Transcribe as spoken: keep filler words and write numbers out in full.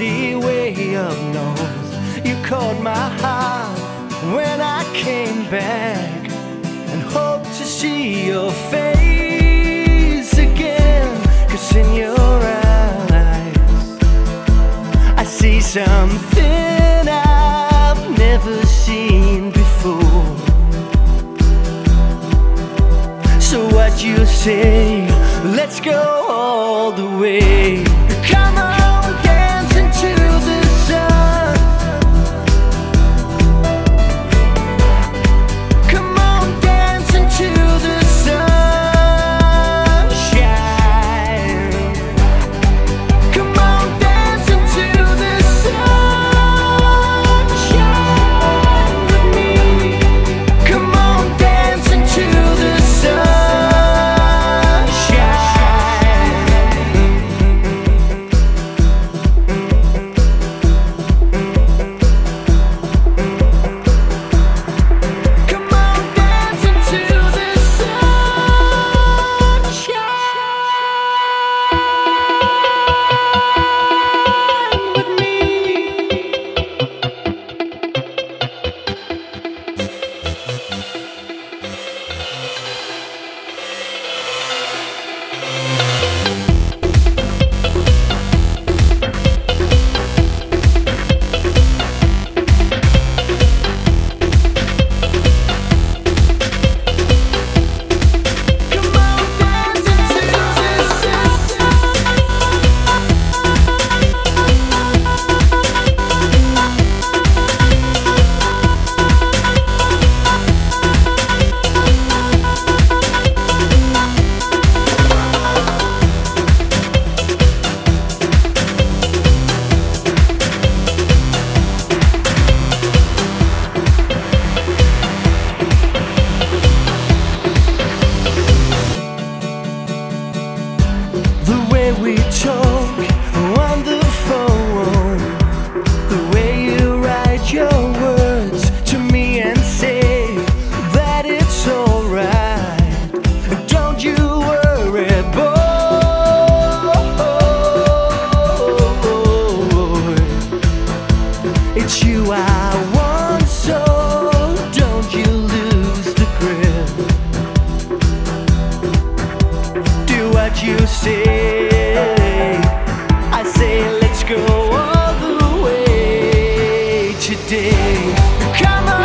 windy way up north. You caught my heart when I came back, and hope to see your face again. 'Cause in your eyes I see something I've never seen before. So what you say, let's go all the way. Come on, dance into the sun. Come on, dance into the sunshine. Come on, dance into the sunshine with me. Come on, dance into the sun. We talk on the phone, the way you write your words to me and say that it's alright. Don't you worry, boy, it's you I want, so don't you lose the grip. Do what you say, I say let's go all the way today. Come on.